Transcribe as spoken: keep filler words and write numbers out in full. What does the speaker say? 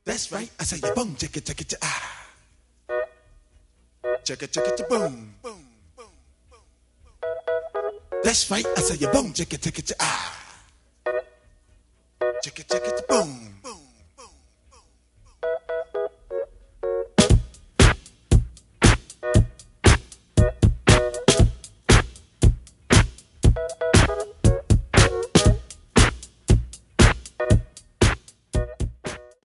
That's right. I say ya boom, check it, check it, ah. Check it, check it, boom. That's right. I say ya boom, check it, check it, ah. Check it, check it, boom.